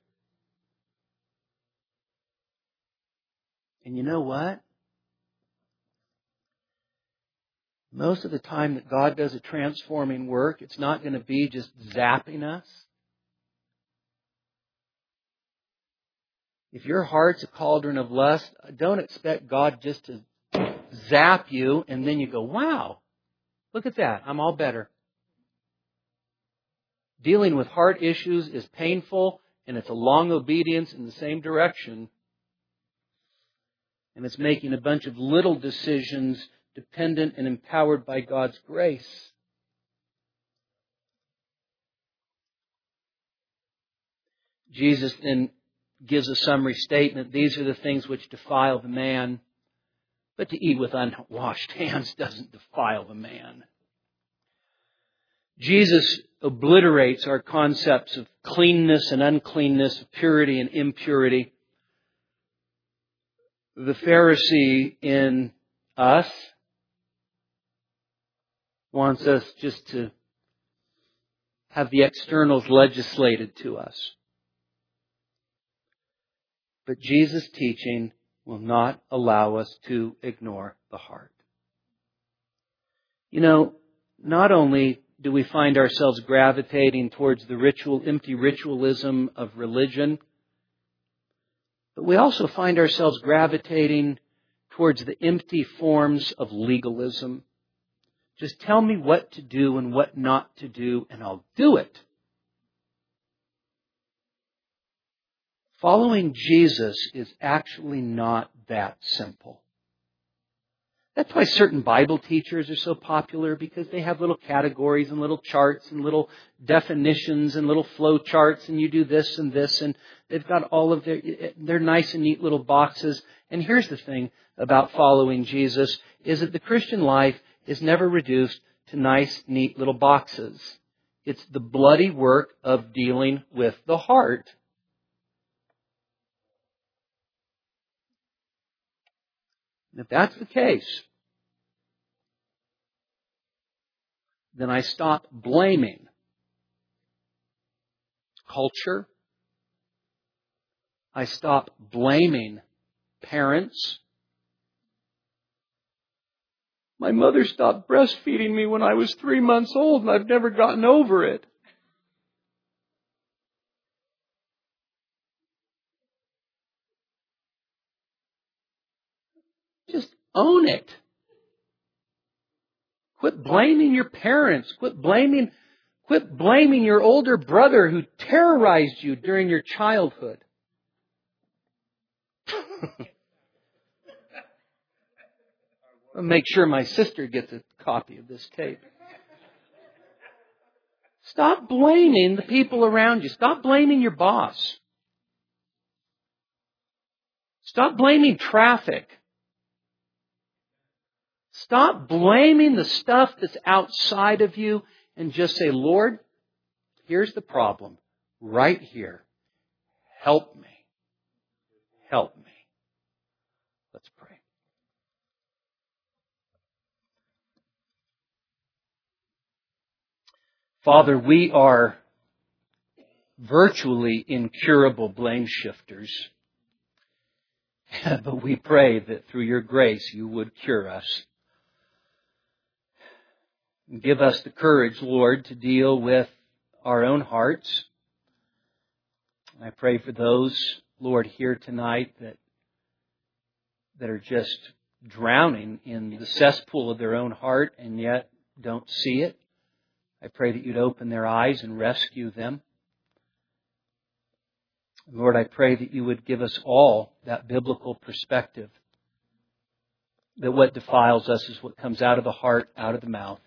And you know what? Most of the time that God does a transforming work, it's not going to be just zapping us. If your heart's a cauldron of lust, don't expect God just to zap you and then you go, wow, look at that, I'm all better. Dealing with heart issues is painful and it's a long obedience in the same direction. And it's making a bunch of little decisions dependent and empowered by God's grace. Jesus then gives a summary statement. These are the things which defile the man. But to eat with unwashed hands doesn't defile the man. Jesus obliterates our concepts of cleanness and uncleanness, of purity and impurity. The Pharisee in us wants us just to have the externals legislated to us. But Jesus' teaching will not allow us to ignore the heart. You know, not only do we find ourselves gravitating towards the empty ritualism of religion, but we also find ourselves gravitating towards the empty forms of legalism. Just tell me what to do and what not to do, and I'll do it. Following Jesus is actually not that simple. That's why certain Bible teachers are so popular, because they have little categories and little charts and little definitions and little flow charts, and you do this, and they've got all of their nice and neat little boxes. And here's the thing about following Jesus, is that the Christian life is never reduced to nice, neat little boxes. It's the bloody work of dealing with the heart. And if that's the case, then I stop blaming culture. I stop blaming parents. My mother stopped breastfeeding me when I was 3 months old, and I've never gotten over it. Just own it. Quit blaming your parents. Quit blaming your older brother who terrorized you during your childhood. I'll make sure my sister gets a copy of this tape. Stop blaming the people around you. Stop blaming your boss. Stop blaming traffic. Stop blaming the stuff that's outside of you and just say, Lord, here's the problem right here. Help me. Help me. Let's pray. Father, we are virtually incurable blame shifters. But we pray that through your grace you would cure us. Give us the courage, Lord, to deal with our own hearts. I pray for those, Lord, here tonight that are just drowning in the cesspool of their own heart and yet don't see it. I pray that you'd open their eyes and rescue them. Lord, I pray that you would give us all that biblical perspective, that what defiles us is what comes out of the heart, out of the mouth.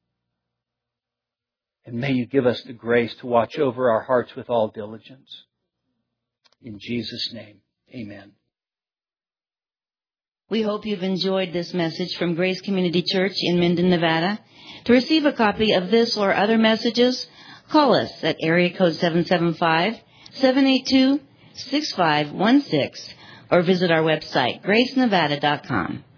And may you give us the grace to watch over our hearts with all diligence. In Jesus' name, amen. We hope you've enjoyed this message from Grace Community Church in Minden, Nevada. To receive a copy of this or other messages, call us at area code 775-782-6516 or visit our website, gracenevada.com.